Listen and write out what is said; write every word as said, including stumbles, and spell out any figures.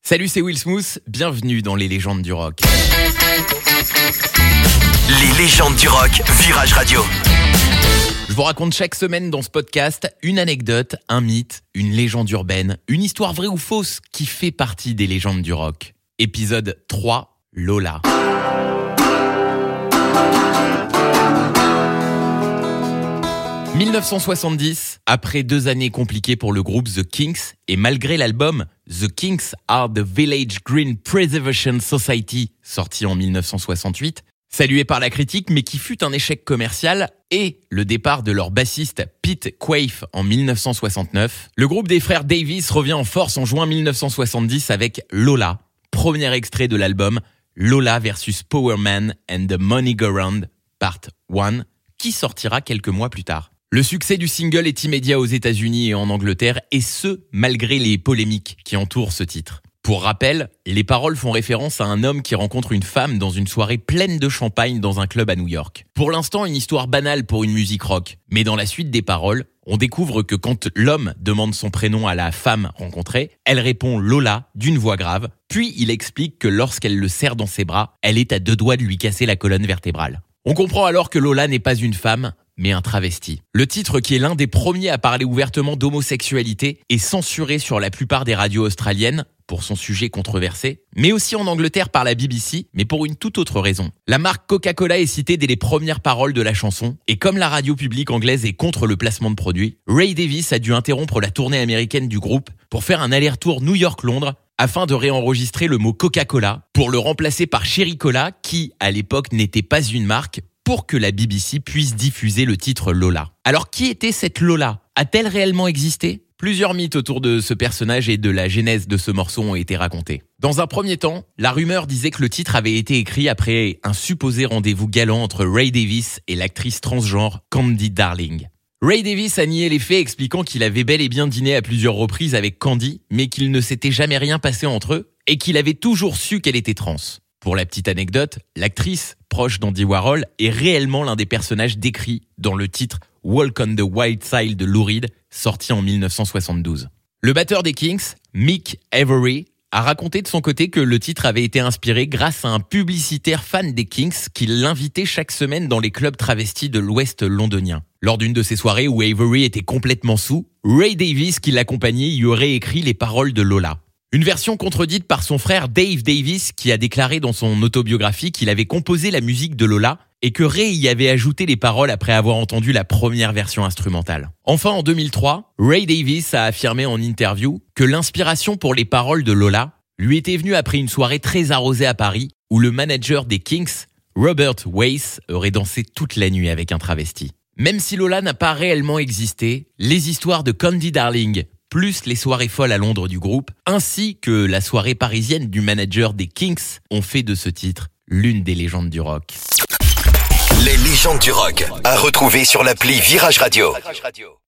Salut, c'est Will Smooth, bienvenue dans les légendes du rock. Les légendes du rock, Virage Radio. Je vous raconte chaque semaine dans ce podcast une anecdote, un mythe, une légende urbaine, une histoire vraie ou fausse qui fait partie des légendes du rock. Épisode trois, Lola. dix-neuf cent soixante-dix, après deux années compliquées pour le groupe The Kinks, et malgré l'album The Kinks Are the Village Green Preservation Society, sorti en dix-neuf cent soixante-huit, salué par la critique mais qui fut un échec commercial, et le départ de leur bassiste Pete Quaife en dix-neuf cent soixante-neuf, le groupe des frères Davis revient en force en juin dix-neuf cent soixante-dix avec Lola, premier extrait de l'album Lola versus Power Man and the Money Go Round, Part un, qui sortira quelques mois plus tard. Le succès du single est immédiat aux États-Unis et en Angleterre, et ce, malgré les polémiques qui entourent ce titre. Pour rappel, les paroles font référence à un homme qui rencontre une femme dans une soirée pleine de champagne dans un club à New York. Pour l'instant, une histoire banale pour une musique rock. Mais dans la suite des paroles, on découvre que quand l'homme demande son prénom à la femme rencontrée, elle répond Lola d'une voix grave, puis il explique que lorsqu'elle le serre dans ses bras, elle est à deux doigts de lui casser la colonne vertébrale. On comprend alors que Lola n'est pas une femme, mais un travesti. Le titre, qui est l'un des premiers à parler ouvertement d'homosexualité, est censuré sur la plupart des radios australiennes pour son sujet controversé, mais aussi en Angleterre par la B B C, mais pour une toute autre raison. La marque Coca-Cola est citée dès les premières paroles de la chanson, et comme la radio publique anglaise est contre le placement de produits, Ray Davies a dû interrompre la tournée américaine du groupe pour faire un aller-retour New York-Londres afin de réenregistrer le mot Coca-Cola pour le remplacer par Cherry Cola, qui, à l'époque, n'était pas une marque, pour que la B B C puisse diffuser le titre Lola. Alors, qui était cette Lola ? A-t-elle réellement existé ? Plusieurs mythes autour de ce personnage et de la genèse de ce morceau ont été racontés. Dans un premier temps, la rumeur disait que le titre avait été écrit après un supposé rendez-vous galant entre Ray Davies et l'actrice transgenre Candy Darling. Ray Davies a nié les faits, expliquant qu'il avait bel et bien dîné à plusieurs reprises avec Candy, mais qu'il ne s'était jamais rien passé entre eux et qu'il avait toujours su qu'elle était trans. Pour la petite anecdote, l'actrice, proche d'Andy Warhol, est réellement l'un des personnages décrits dans le titre Walk on the Wild Side de Lou Reed, sorti en dix-neuf cent soixante-douze. Le batteur des Kinks, Mick Avory, a raconté de son côté que le titre avait été inspiré grâce à un publicitaire fan des Kinks qui l'invitait chaque semaine dans les clubs travestis de l'Ouest londonien. Lors d'une de ces soirées où Avory était complètement saoul, Ray Davies, qui l'accompagnait, y aurait écrit les paroles de Lola. Une version contredite par son frère Dave Davies, qui a déclaré dans son autobiographie qu'il avait composé la musique de Lola et que Ray y avait ajouté les paroles après avoir entendu la première version instrumentale. Enfin, en deux mille trois, Ray Davies a affirmé en interview que l'inspiration pour les paroles de Lola lui était venue après une soirée très arrosée à Paris où le manager des Kinks, Robert Weiss, aurait dansé toute la nuit avec un travesti. Même si Lola n'a pas réellement existé, les histoires de Candy Darling, plus les soirées folles à Londres du groupe, ainsi que la soirée parisienne du manager des Kinks, ont fait de ce titre l'une des légendes du rock. Les légendes du rock, à retrouver sur l'appli Virage Radio.